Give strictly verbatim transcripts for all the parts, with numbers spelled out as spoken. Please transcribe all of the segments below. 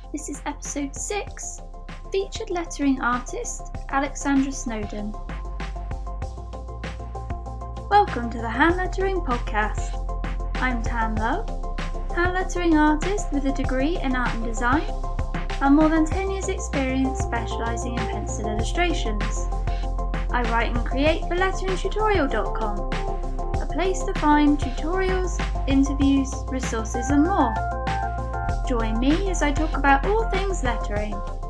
This is episode six, featured lettering artist Alexandra Snowden. Welcome to the Hand Lettering Podcast. I'm Tan Love, hand lettering artist with a degree in art and design and more than ten years experience specialising in pencil illustrations. I write and create for lettering tutorial dot com, a place to find tutorials, interviews, resources and more. Join me as I talk about all things lettering.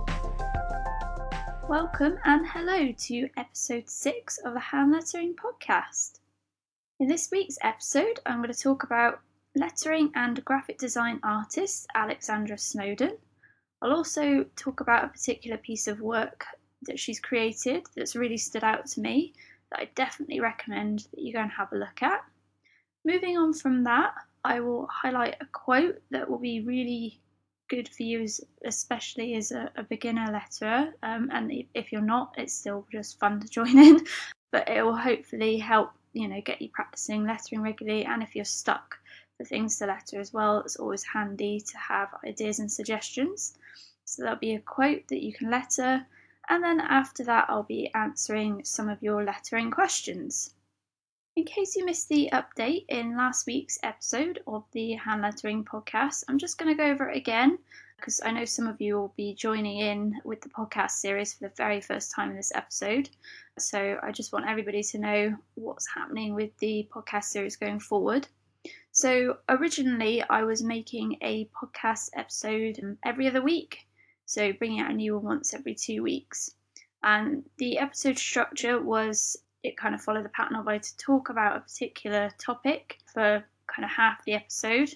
Welcome and hello to episode six of the Hand Lettering Podcast. In this week's episode, I'm going to talk about lettering and graphic design artist Alexandra Snowden. I'll also talk about a particular piece of work that she's created that's really stood out to me that I definitely recommend that you go and have a look at. Moving on from that, I will highlight a quote that will be really good for you, as, especially as a, a beginner letterer. Um, and if you're not, it's still just fun to join in. But it will hopefully help, you know, get you practicing lettering regularly. And if you're stuck for things to letter as well, it's always handy to have ideas and suggestions. So there'll be a quote that you can letter. And then after that, I'll be answering some of your lettering questions. In case you missed the update in last week's episode of the Hand Lettering Podcast, I'm just going to go over it again because I know some of you will be joining in with the podcast series for the very first time in this episode. So I just want everybody to know what's happening with the podcast series going forward. So originally I was making a podcast episode every other week, so bringing out a new one once every two weeks. And the episode structure was it kind of followed the pattern of I to talk about a particular topic for kind of half the episode.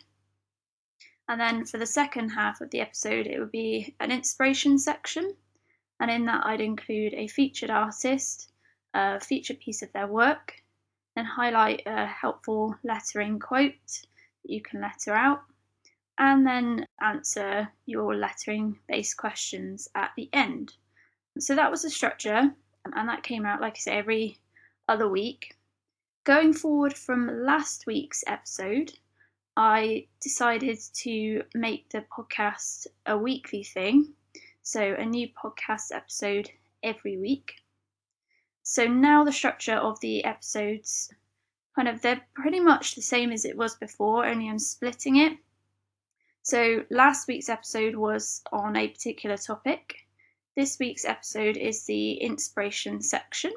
And then for the second half of the episode, it would be an inspiration section. And in that, I'd include a featured artist, a featured piece of their work, and highlight a helpful lettering quote that you can letter out, and then answer your lettering-based questions at the end. So that was the structure, and that came out, like I say, every other week. Going forward from last week's episode, I decided to make the podcast a weekly thing, so a new podcast episode every week. So now the structure of the episodes, kind of, they're pretty much the same as it was before, only I'm splitting it. So last week's episode was on a particular topic. This week's episode is the inspiration section,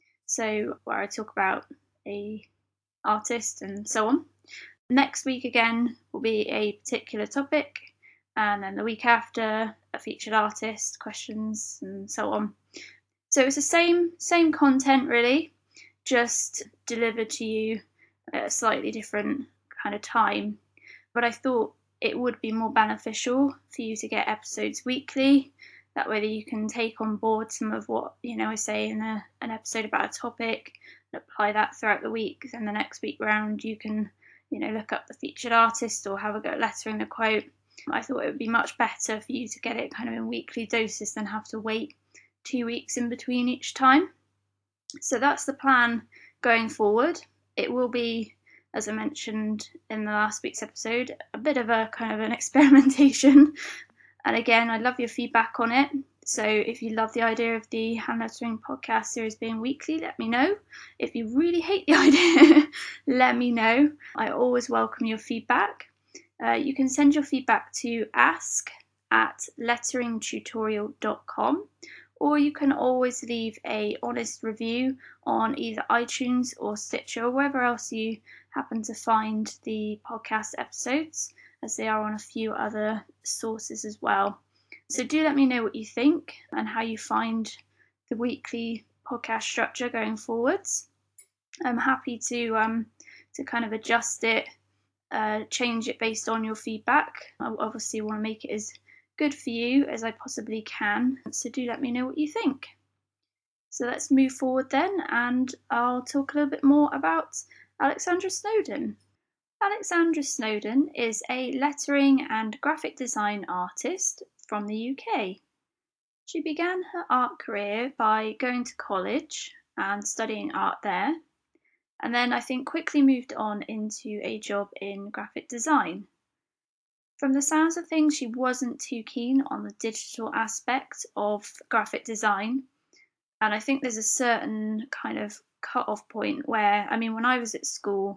so where I talk about a artist and so on. Next week again will be a particular topic, and then the week after a featured artist, questions and so on. So it's the same same content really, just delivered to you at a slightly different kind of time. But I thought it would be more beneficial for you to get episodes weekly. That way that you can take on board some of what, you know, I say in a, an episode about a topic and apply that throughout the week. Then the next week round you can, you know, look up the featured artist or have a go at lettering the quote. I thought it would be much better for you to get it kind of in weekly doses than have to wait two weeks in between each time. So that's the plan going forward. It will be, as I mentioned in the last week's episode, a bit of a kind of an experimentation. And again, I'd love your feedback on it. So if you love the idea of the Hand Lettering Podcast series being weekly, let me know. If you really hate the idea, let me know. I always welcome your feedback. Uh, you can send your feedback to ask at lettering tutorial dot com, or you can always leave a honest review on either iTunes or Stitcher or wherever else you happen to find the podcast episodes, as they are on a few other sources as well. So do let me know what you think and how you find the weekly podcast structure going forwards. I'm happy to um, to kind of adjust it, uh, change it based on your feedback. I obviously want to make it as good for you as I possibly can, so do let me know what you think. So let's move forward then, and I'll talk a little bit more about Alexandra Snowden. Alexandra Snowden is a lettering and graphic design artist from the U K. She began her art career by going to college and studying art there, and then I think quickly moved on into a job in graphic design. From the sounds of things, she wasn't too keen on the digital aspect of graphic design. And I think there's a certain kind of cut-off point where, I mean, when I was at school,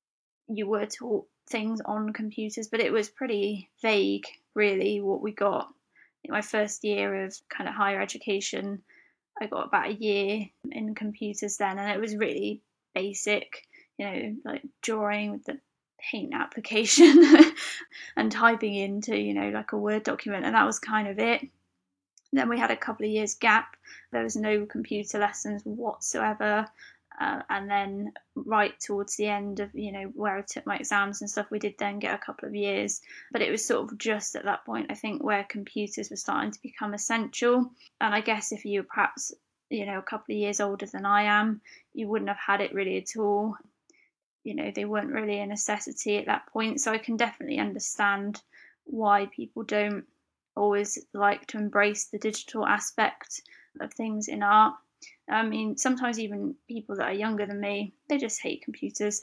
you were taught things on computers, but it was pretty vague, really, what we got. In my first year of kind of higher education, I got about a year in computers then, and it was really basic, you know, like drawing with the paint application and typing into, you know, like a Word document, and that was kind of it. Then we had a couple of years gap. There was no computer lessons whatsoever. Uh, and then right towards the end of, you know, where I took my exams and stuff, we did then get a couple of years. But it was sort of just at that point, I think, where computers were starting to become essential. And I guess if you were perhaps, you know, a couple of years older than I am, you wouldn't have had it really at all. You know, they weren't really a necessity at that point. So I can definitely understand why people don't always like to embrace the digital aspect of things in art. I mean, sometimes even people that are younger than me, they just hate computers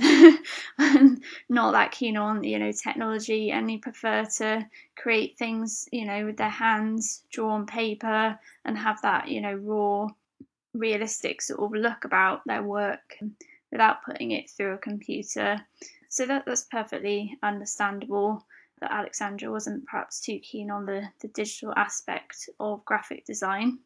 and not that keen on, you know, technology, and they prefer to create things, you know, with their hands, draw on paper, and have that, you know, raw, realistic sort of look about their work without putting it through a computer. So that, that's perfectly understandable that Alexandra wasn't perhaps too keen on the, the digital aspect of graphic design.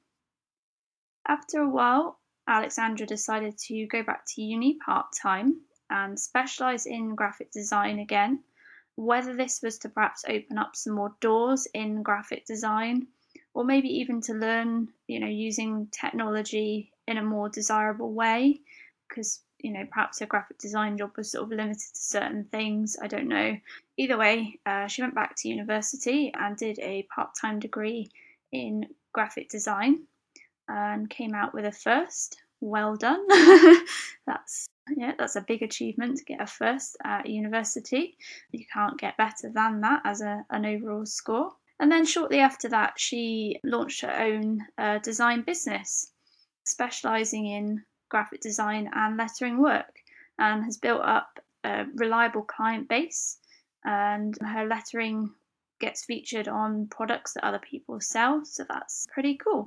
After a while, Alexandra decided to go back to uni part time and specialise in graphic design again. Whether this was to perhaps open up some more doors in graphic design, or maybe even to learn, you know, using technology in a more desirable way, because, you know, perhaps her graphic design job was sort of limited to certain things. I don't know. Either way, uh, she went back to university and did a part time degree in graphic design and came out with a first. Well done. that's yeah, that's a big achievement to get a first at university. You can't get better than that as a, an overall score. And then shortly after that, she launched her own uh, design business, specialising in graphic design and lettering work, and has built up a reliable client base. And her lettering gets featured on products that other people sell, so that's pretty cool.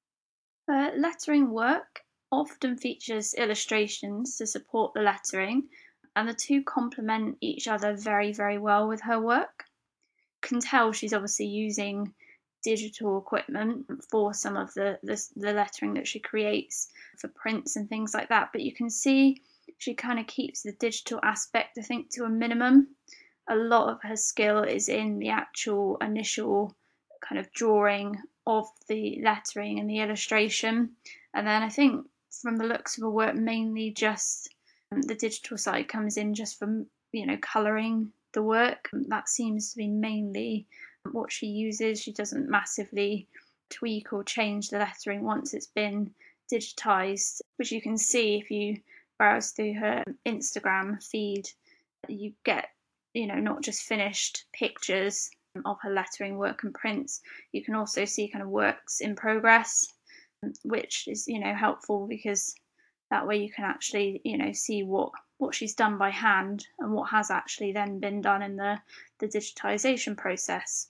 Her lettering work often features illustrations to support the lettering, and the two complement each other very, very well with her work. You can tell she's obviously using digital equipment for some of the, the, the lettering that she creates for prints and things like that, but you can see she kind of keeps the digital aspect, I think, to a minimum. A lot of her skill is in the actual initial kind of drawing of the lettering and the illustration. And then I think from the looks of her work, mainly just um, the digital side comes in just from, you know, colouring the work. That seems to be mainly what she uses. She doesn't massively tweak or change the lettering once it's been digitized, which you can see if you browse through her Instagram feed. You get, you know, not just finished pictures of her lettering work and prints. You can also see kind of works in progress, which is, you know, helpful because that way you can actually, you know, see what what she's done by hand and what has actually then been done in the the digitization process.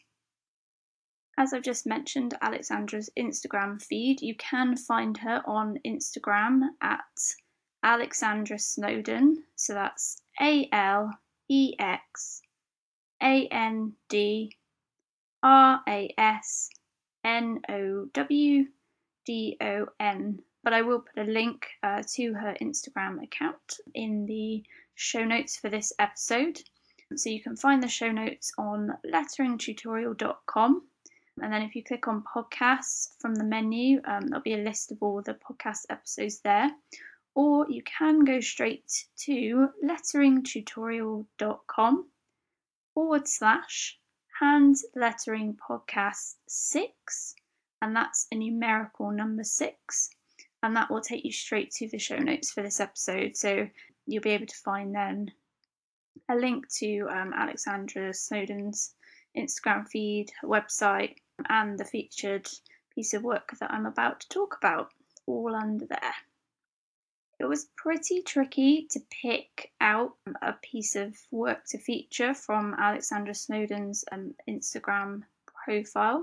As I've just mentioned, Alexandra's Instagram feed, you can find her on Instagram at Alexandra Snowden. So that's A L E X A N D R A S N O W D O N. But I will put a link uh, to her Instagram account in the show notes for this episode. So you can find the show notes on lettering tutorial dot com. And then if you click on podcasts from the menu, um, there'll be a list of all the podcast episodes there. Or you can go straight to lettering tutorial dot com forward slash hand lettering podcast six. And that's a numerical number six. And that will take you straight to the show notes for this episode. So you'll be able to find then a link to um, Alexandra Snowden's Instagram feed, website, and the featured piece of work that I'm about to talk about, all under there. It was pretty tricky to pick out a piece of work to feature from Alexandra Snowden's um, Instagram profile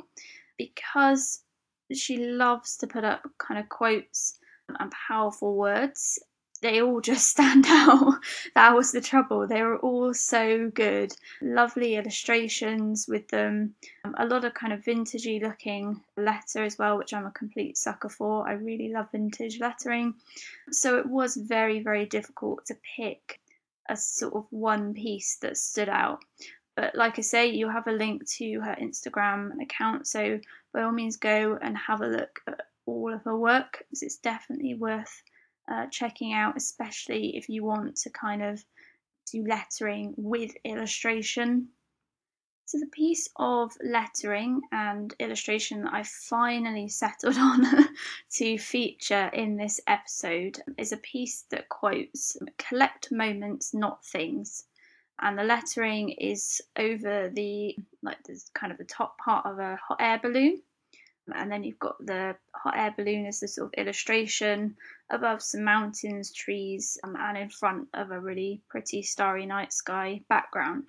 because she loves to put up kind of quotes and powerful words. They all just stand out. That was the trouble. They were all so good. Lovely illustrations with them. Um, a lot of kind of vintagey looking letter as well, which I'm a complete sucker for. I really love vintage lettering. So it was very, very difficult to pick a sort of one piece that stood out. But like I say, you have a link to her Instagram account, so by all means go and have a look at all of her work, because it's definitely worth uh, checking out, especially if you want to kind of do lettering with illustration. So the piece of lettering and illustration that I finally settled on to feature in this episode is a piece that quotes "Collect moments, not things." And the lettering is over the like the kind of the top part of a hot air balloon, and then you've got the hot air balloon as the sort of illustration above some mountains, trees, um, and in front of a really pretty starry night sky background.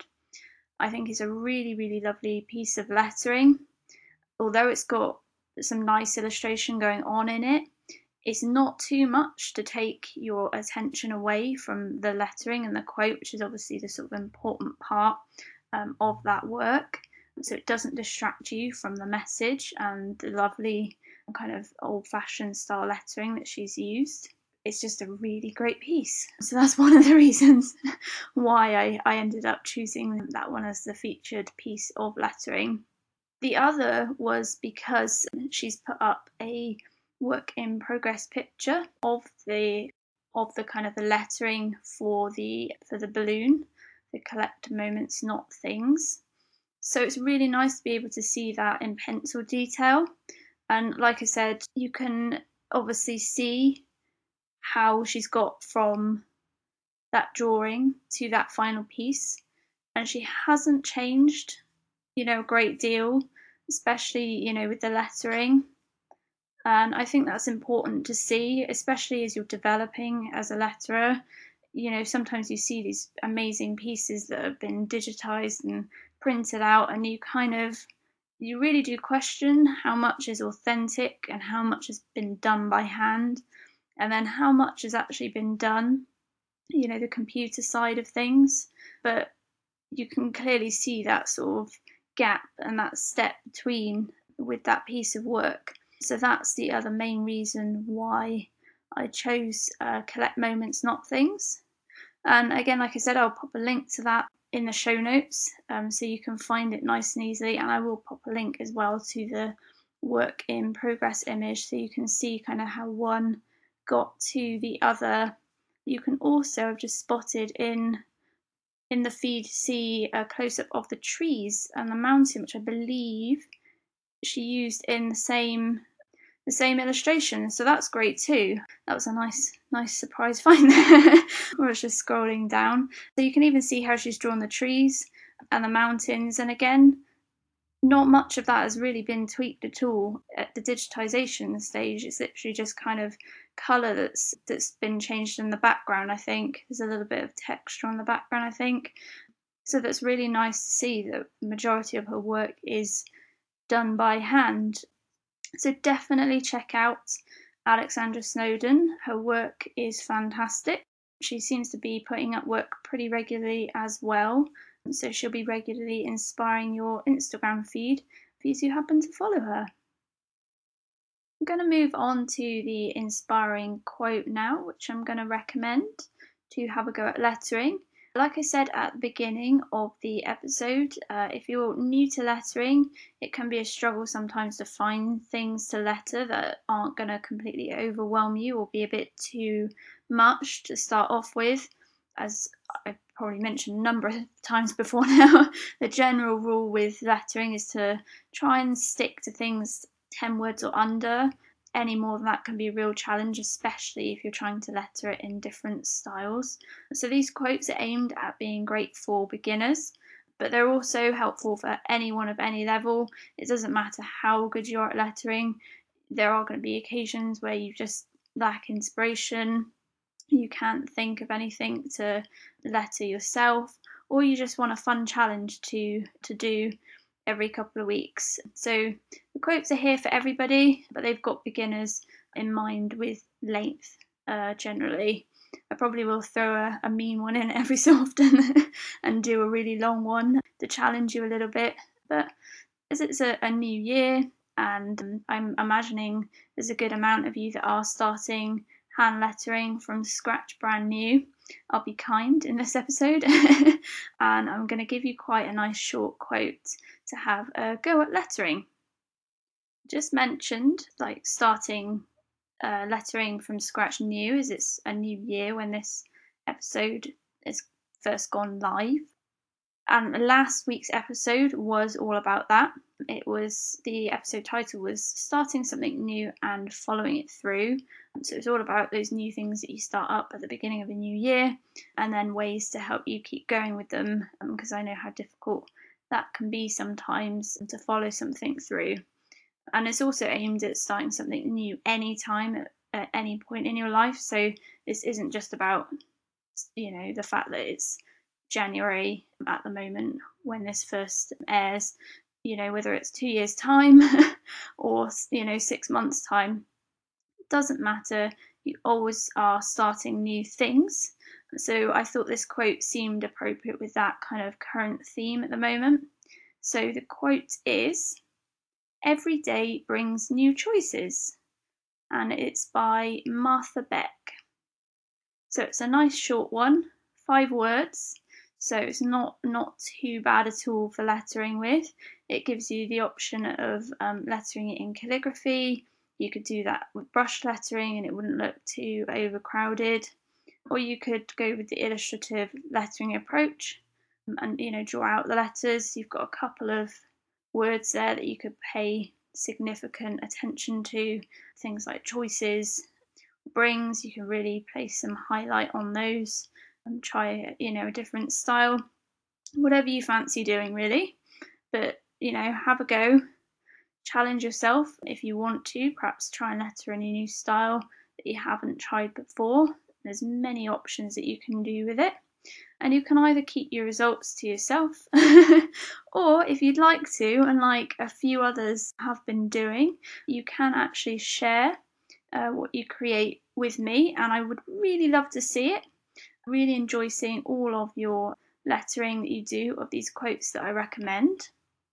I think it's a really, really lovely piece of lettering. Although it's got some nice illustration going on in it, it's not too much to take your attention away from the lettering and the quote, which is obviously the sort of important part um, of that work. So it doesn't distract you from the message and the lovely kind of old-fashioned style lettering that she's used. It's just a really great piece. So that's one of the reasons why I, I ended up choosing that one as the featured piece of lettering. The other was because she's put up a work in progress picture of the of the kind of the lettering for the for the balloon, the "Collect moments, not things." So it's really nice to be able to see that in pencil detail. And like I said, you can obviously see how she's got from that drawing to that final piece, and she hasn't changed, you know, a great deal, especially, you know, with the lettering. And I think that's important to see, especially as you're developing as a letterer. You know, sometimes you see these amazing pieces that have been digitized and printed out, and you kind of, you really do question how much is authentic and how much has been done by hand, and then how much has actually been done, you know, the computer side of things. But you can clearly see that sort of gap and that step between with that piece of work. So that's the other main reason why I chose uh, Collect Moments, Not Things. And again, like I said, I'll pop a link to that in the show notes, um, so you can find it nice and easily. And I will pop a link as well to the work in progress image, so you can see kind of how one got to the other. You can also have just spotted in in the feed see a close up of the trees and the mountain, which I believe she used in the same the same illustration. So that's great too. That was a nice nice surprise find there. I was just scrolling down. So you can even see how she's drawn the trees and the mountains, and again, not much of that has really been tweaked at all at the digitization stage. It's literally just kind of color that's that's been changed in the background. I think there's a little bit of texture on the background, I think. So that's really nice to see that the majority of her work is done by hand. So definitely check out Alexandra Snowden. Her work is fantastic. She seems to be putting up work pretty regularly as well, so she'll be regularly inspiring your Instagram feed if you do happen to follow her. I'm going to move on to the inspiring quote now, which I'm going to recommend to have a go at lettering. Like I said at the beginning of the episode, uh, if you're new to lettering, it can be a struggle sometimes to find things to letter that aren't going to completely overwhelm you or be a bit too much to start off with. As I've probably mentioned a number of times before now, the general rule with lettering is to try and stick to things ten words or under. Any more than that can be a real challenge, especially if you're trying to letter it in different styles. So these quotes are aimed at being great for beginners, but they're also helpful for anyone of any level. It doesn't matter how good you are at lettering. There are going to be occasions where you just lack inspiration, you can't think of anything to letter yourself, or you just want a fun challenge to to do every couple of weeks. So the quotes are here for everybody, but they've got beginners in mind with length uh, generally. I probably will throw a, a mean one in every so often and do a really long one to challenge you a little bit. But as it's a, a new year, and um, I'm imagining there's a good amount of you that are starting hand lettering from scratch, brand new, I'll be kind in this episode and I'm going to give you quite a nice short quote to have a go at lettering. Just mentioned like starting uh, lettering from scratch new, as it's a new year when this episode is first gone live. And last week's episode was all about that. It was, the episode title was starting something new and following it through. So it's all about those new things that you start up at the beginning of a new year, and then ways to help you keep going with them, because um, I know how difficult that can be sometimes to follow something through. And it's also aimed at starting something new anytime at, at any point in your life. So this isn't just about, you know, the fact that it's January at the moment when this first airs, you know, whether it's two years' time or, you know, six months' time, it doesn't matter. You always are starting new things. So I thought this quote seemed appropriate with that kind of current theme at the moment. So the quote is, "Every day brings new choices," and it's by Martha Beck. So it's a nice short one, five words. So it's not not too bad at all for lettering with. It gives you the option of um, lettering it in calligraphy. You could do that with brush lettering and it wouldn't look too overcrowded. Or you could go with the illustrative lettering approach and, you know, draw out the letters. You've got a couple of words there that you could pay significant attention to, things like choices, brings. You can really place some highlight on those and try, you know, a different style, whatever you fancy doing really. But, you know, have a go, challenge yourself if you want to, perhaps try and letter in a new style that you haven't tried before. There's many options that you can do with it, and you can either keep your results to yourself or if you'd like to, and like a few others have been doing, you can actually share uh, what you create with me, and I would really love to see it. I really enjoy seeing all of your lettering that you do of these quotes that I recommend.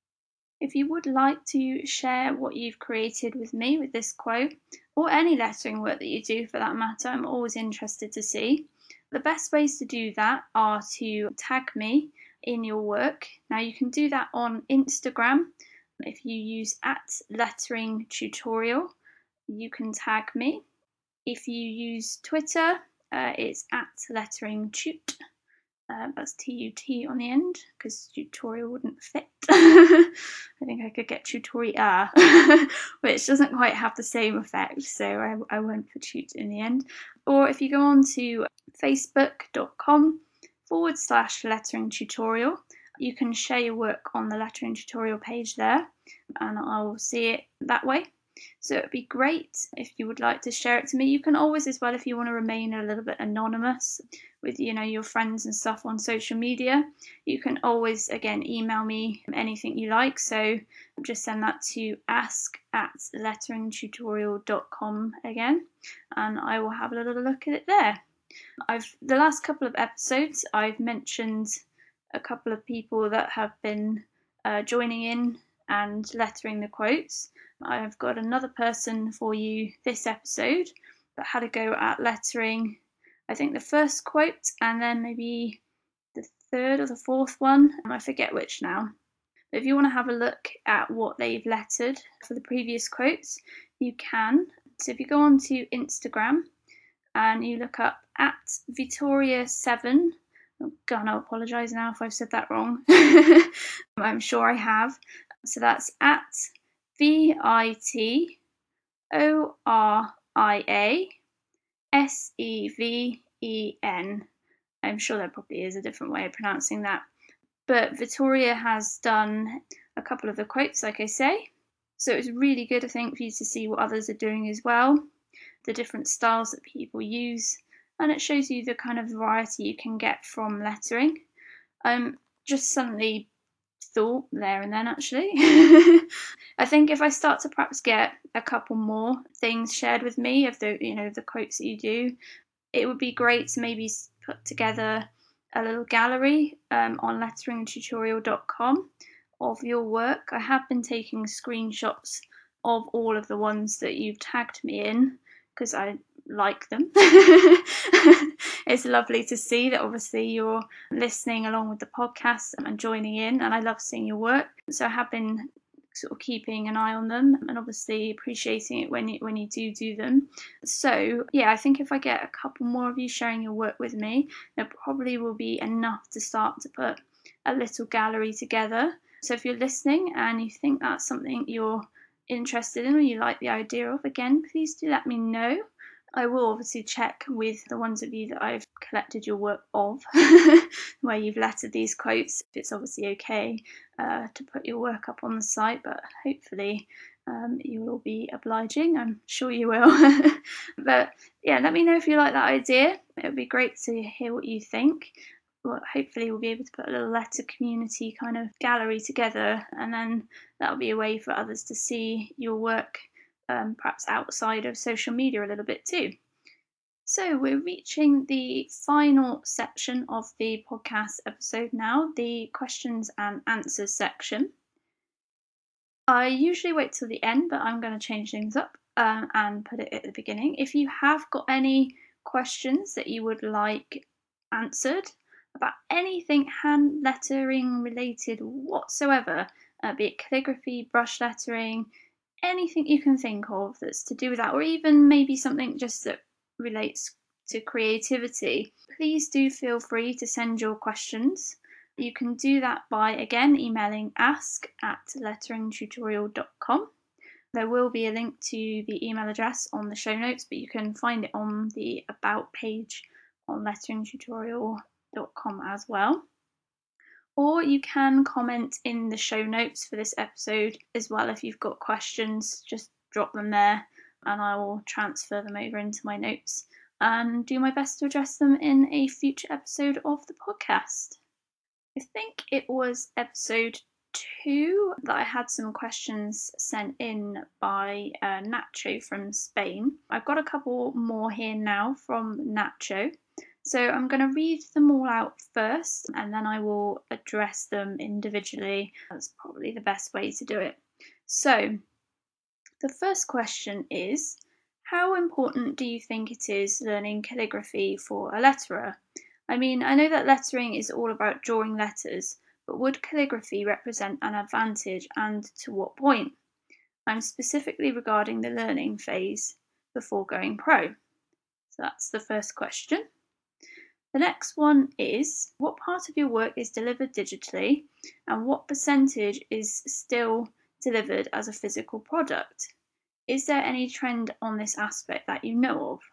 If you would like to share what you've created with me with this quote, or any lettering work that you do for that matter, I'm always interested to see. The best ways to do that are to tag me in your work. Now you can do that on Instagram. If you use at lettering tutorial, you can tag me. If you use Twitter, uh, it's at lettering tut. Uh, that's T U T on the end because tutorial wouldn't fit. I think I could get tutoria, which doesn't quite have the same effect, so I, I went for tut in the end. Or if you go on to facebook.com forward slash lettering tutorial, you can share your work on the lettering tutorial page there, and I'll see it that way. So it'd be great if you would like to share it to me. You can always, as well, if you want to remain a little bit anonymous with, you know, your friends and stuff on social media, you can always, again, email me anything you like. So just send that to ask at lettering tutorial dot com again, and I will have a little look at it there. I've the last couple of episodes, I've mentioned a couple of people that have been uh, joining in and lettering the quotes. I've got another person for you this episode that had a go at lettering, I think the first quote and then maybe the third or the fourth one, I forget which now. But if you want to have a look at what they've lettered for the previous quotes, you can. So if you go on to Instagram and you look up at Vittoria seven, I'm gonna apologise now if I've said that wrong. I'm sure I have. So that's at V I T O R I A S E V E N. I'm sure there probably is a different way of pronouncing that. But Vittoria has done a couple of the quotes, like I say. So it's really good, I think, for you to see what others are doing as well, the different styles that people use. and it shows you the kind of variety you can get from lettering. Um, just suddenly thought there and then actually. I think if I start to perhaps get a couple more things shared with me of the you know the quotes that you do, it would be great to maybe put together a little gallery um, on lettering tutorial dot com of your work. I have been taking screenshots of all of the ones that you've tagged me in because I like them. It's lovely to see that obviously you're listening along with the podcast and joining in, and I love seeing your work. So I have been sort of keeping an eye on them and obviously appreciating it when you when you do do them. So yeah, I think if I get a couple more of you sharing your work with me, there probably will be enough to start to put a little gallery together. So if you're listening and you think that's something you're interested in or you like the idea of, again, please do let me know. I will obviously check with the ones of you that I've collected your work of, where you've lettered these quotes, if it's obviously okay uh, to put your work up on the site, but hopefully um, you will be obliging. I'm sure you will. But yeah, let me know if you like that idea. It would be great to hear what you think. Well, hopefully we'll be able to put a little letter community kind of gallery together, and then that'll be a way for others to see your work um, perhaps outside of social media a little bit too. So we're reaching the final section of the podcast episode now, the questions and answers section. I usually wait till the end, but I'm going to change things up um, and put it at the beginning. If you have got any questions that you would like answered about anything hand lettering related whatsoever, uh, be it calligraphy, brush lettering, anything you can think of that's to do with that, or even maybe something just that relates to creativity, please do feel free to send your questions. You can do that by, again, emailing ask at lettering tutorial dot com. There will be a link to the email address on the show notes, but you can find it on the About page on lettering tutorial dot com as well. Or you can comment in the show notes for this episode as well. If you've got questions, just drop them there and I will transfer them over into my notes and do my best to address them in a future episode of the podcast. I think it was episode two that I had some questions sent in by uh, Nacho from Spain. I've got a couple more here now from Nacho. So I'm going to read them all out first and then I will address them individually. That's probably the best way to do it. So the first question is, how important do you think it is learning calligraphy for a letterer? I mean, I know that lettering is all about drawing letters, but would calligraphy represent an advantage and to what point? I'm specifically regarding the learning phase before going pro. So that's the first question. The next one is, what part of your work is delivered digitally and what percentage is still delivered as a physical product? Is there any trend on this aspect that you know of?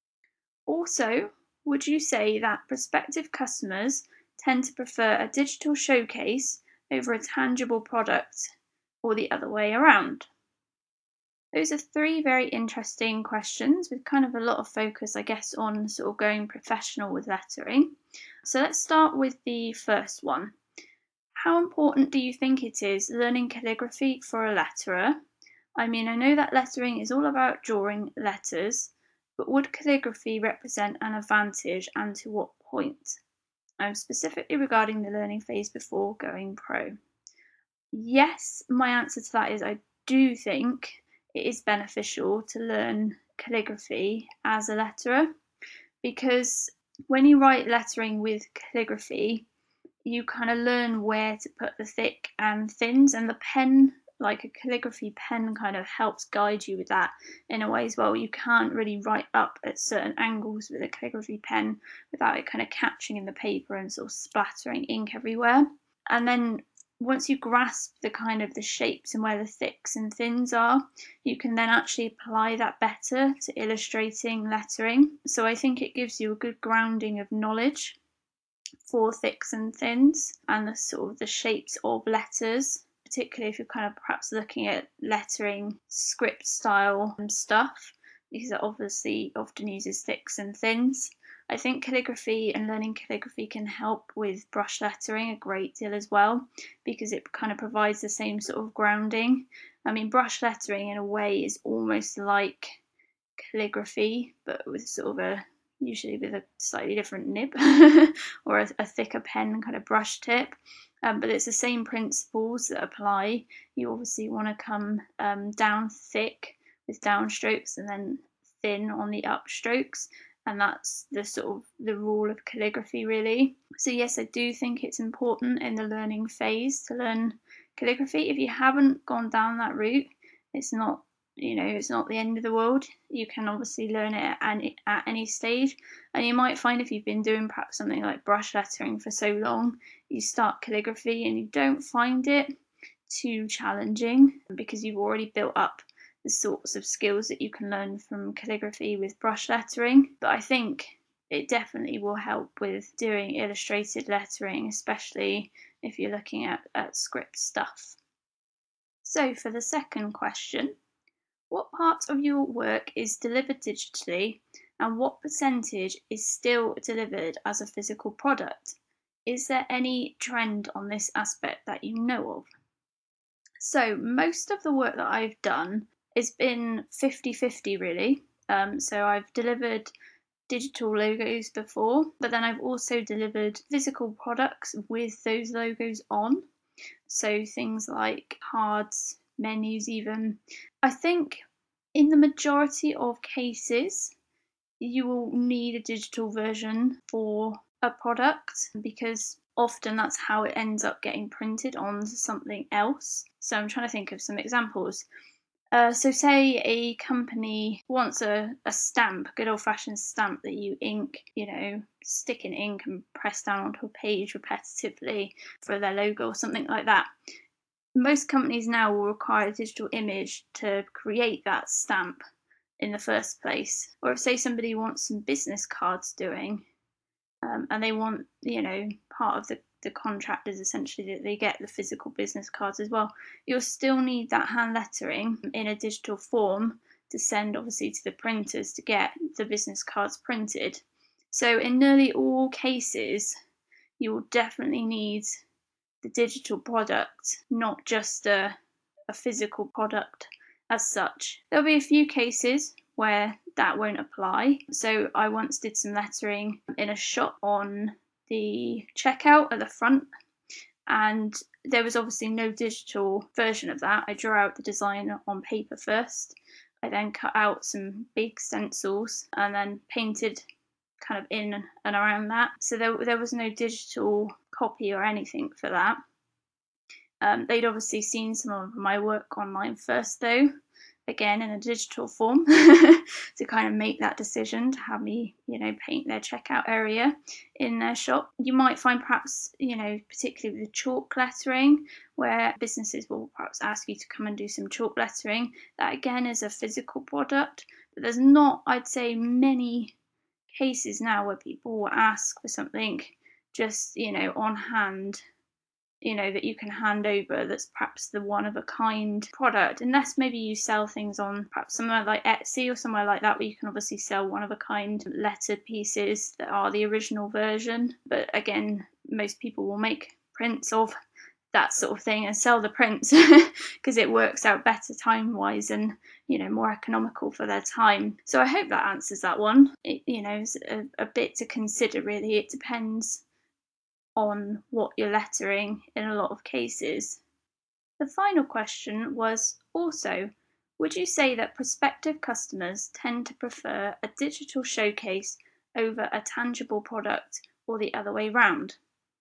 Also, would you say that prospective customers tend to prefer a digital showcase over a tangible product or the other way around? Those are three very interesting questions with kind of a lot of focus, I guess, on sort of going professional with lettering. So let's start with the first one. How important do you think it is learning calligraphy for a letterer? I mean, I know that lettering is all about drawing letters, but would calligraphy represent an advantage and to what point? I'm specifically regarding the learning phase before going pro. Yes, my answer to that is I do think it is beneficial to learn calligraphy as a letterer, because when you write lettering with calligraphy, you kind of learn where to put the thick and thins, and the pen, like a calligraphy pen, kind of helps guide you with that in a way as well. You can't really write up at certain angles with a calligraphy pen without it kind of catching in the paper and sort of splattering ink everywhere. And then once you grasp the kind of the shapes and where the thicks and thins are, you can then actually apply that better to illustrating lettering. So I think it gives you a good grounding of knowledge for thicks and thins and the sort of the shapes of letters, particularly if you're kind of perhaps looking at lettering script style and stuff, because it obviously often uses thicks and thins. I think calligraphy and learning calligraphy can help with brush lettering a great deal as well, because it kind of provides the same sort of grounding. I mean, brush lettering in a way is almost like calligraphy, but with sort of a usually with a slightly different nib or a, a thicker pen kind of brush tip. Um, but it's the same principles that apply. You obviously want to come um, down thick with downstrokes and then thin on the upstrokes, and that's the sort of the rule of calligraphy really. So yes, I do think it's important in the learning phase to learn calligraphy. If you haven't gone down that route, it's not, you know, it's not the end of the world. You can obviously learn it at any, at any stage, and you might find if you've been doing perhaps something like brush lettering for so long, you start calligraphy and you don't find it too challenging because you've already built up the sorts of skills that you can learn from calligraphy with brush lettering. But I think it definitely will help with doing illustrated lettering, especially if you're looking at, at script stuff. So for the second question, what part of your work is delivered digitally and what percentage is still delivered as a physical product? Is there any trend on this aspect that you know of? So most of the work that I've done has been fifty fifty really. Um, so I've delivered digital logos before, but then I've also delivered physical products with those logos on. So things like cards, menus even. I think in the majority of cases, you will need a digital version for a product because often that's how it ends up getting printed onto something else. So I'm trying to think of some examples. Uh, so say a company wants a, a stamp, a good old fashioned stamp that you ink, you know, stick in ink and press down onto a page repetitively for their logo or something like that. Most companies now will require a digital image to create that stamp in the first place. Or if say somebody wants some business cards doing, um, and they want, you know, part of the, the contract is essentially that they get the physical business cards as well, you'll still need that hand lettering in a digital form to send obviously to the printers to get the business cards printed. So in nearly all cases, you will definitely need the digital product, not just a, a physical product as such. There'll be a few cases where that won't apply. So I once did some lettering in a shop on the checkout at the front, and there was obviously no digital version of that. I drew out the design on paper first. I then cut out some big stencils and then painted kind of in and around that. So there, there was no digital copy or anything for that. Um, they'd obviously seen some of my work online first though, again in a digital form, to kind of make that decision to have me, you know, paint their checkout area in their shop. You might find perhaps, you know, particularly with chalk lettering, where businesses will perhaps ask you to come and do some chalk lettering. That again is a physical product, but there's not, I'd say, many cases now where people will ask for something just, you know, on hand, you know, that you can hand over that's perhaps the one of a kind product, unless maybe you sell things on perhaps somewhere like Etsy or somewhere like that where you can obviously sell one of a kind lettered pieces that are the original version. But again, most people will make prints of that sort of thing and sell the prints because it works out better time wise and, you know, more economical for their time. So I hope that answers that one. It, you know, is a, a bit to consider really. It depends on what you're lettering in a lot of cases. The final question was also, would you say that prospective customers tend to prefer a digital showcase over a tangible product or the other way round?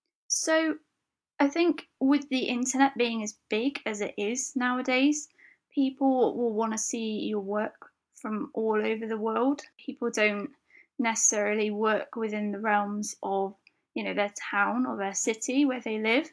So I think with the internet being as big as it is nowadays, people will want to see your work from all over the world. People don't necessarily work within the realms of, you know, their town or their city where they live.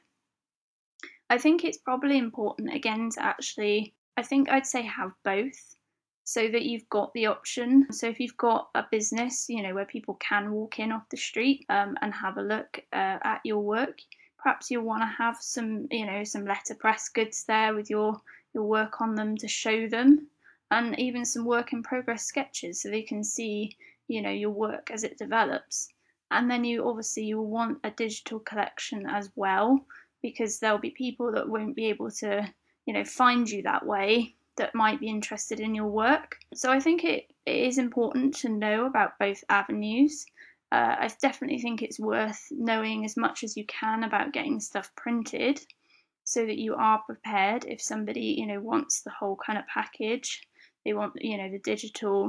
I think it's probably important again to actually, I think I'd say have both so that you've got the option. So if you've got a business, you know, where people can walk in off the street um, and have a look uh, at your work, perhaps you'll want to have some, you know, some letterpress goods there with your, your work on them to show them, and even some work in progress sketches so they can see, you know, your work as it develops. And then you obviously you'll want a digital collection as well, because there'll be people that won't be able to, you know, find you that way, that might be interested in your work. So I think it, it is important to know about both avenues. Uh, I definitely think it's worth knowing as much as you can about getting stuff printed, so that you are prepared if somebody, you know, wants the whole kind of package. They want, you know, the digital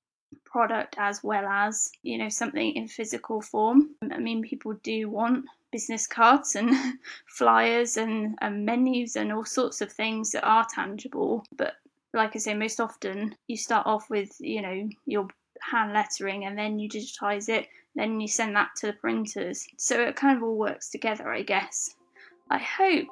product as well as, you know, something in physical form. I mean, people do want business cards and flyers and, and menus and all sorts of things that are tangible, but like I say, most often you start off with, you know, your hand lettering, and then you digitize it, then you send that to the printers, so it kind of all works together, I guess. I hope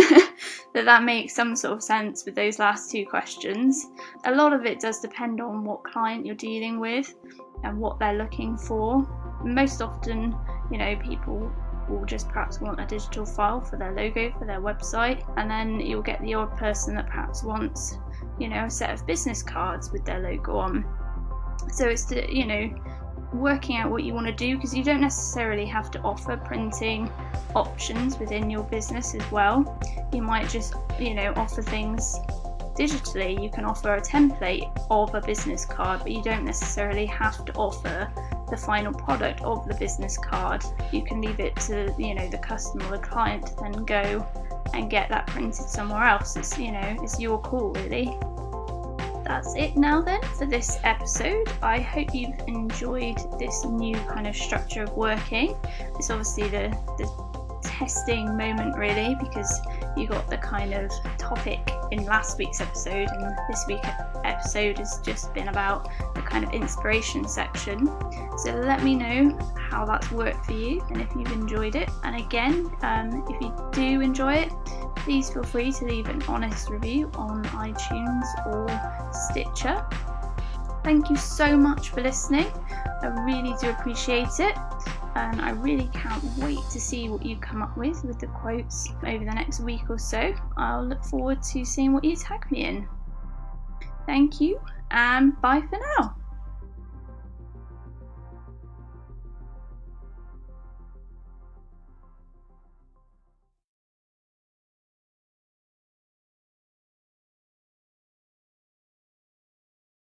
that that makes some sort of sense with those last two questions. A lot of it does depend on what client you're dealing with and what they're looking for. Most often, you know, people will just perhaps want a digital file for their logo, for their website, and then you'll get the odd person that perhaps wants, you know, a set of business cards with their logo on. So it's to, you know, working out what you want to do, because you don't necessarily have to offer printing options within your business as well. You might just, you know, offer things digitally. You can offer a template of a business card, but you don't necessarily have to offer the final product of the business card. You can leave it to, you know, the customer or the client to then go and get that printed somewhere else. It's, you know, it's your call really. That's it now then for this episode. I hope you've enjoyed this new kind of structure of working. It's obviously the, the testing moment really, because you got the kind of topic in last week's episode, and this week's episode has just been about the kind of inspiration section. So let me know how that's worked for you and if you've enjoyed it. And again, um, if you do enjoy it, please feel free to leave an honest review on iTunes or Stitcher. Thank you so much for listening. I really do appreciate it, and I really can't wait to see what you come up with with the quotes over the next week or so. I'll look forward to seeing what you tag me in. Thank you, and bye for now.